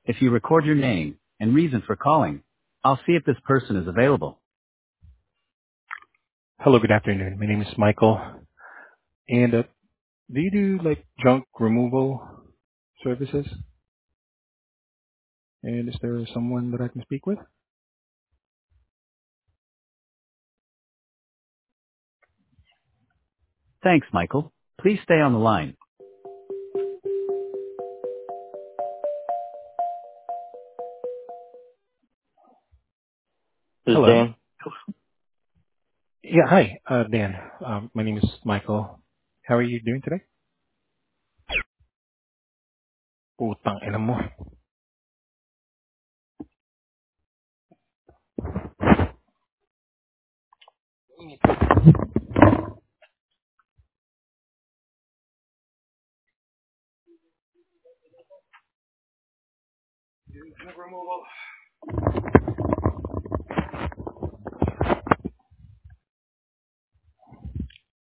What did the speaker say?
If you record your name and reason for calling, I'll see if this person is available. Hello, good afternoon. My name is Michael. And do you do like junk removal services? And is there someone that I can speak with? Thanks, Michael. Please stay on the line. This is Hello. Dan. Yeah, hi, Dan. My name is Michael. How are you doing today? Putang ina mo. Junk removal.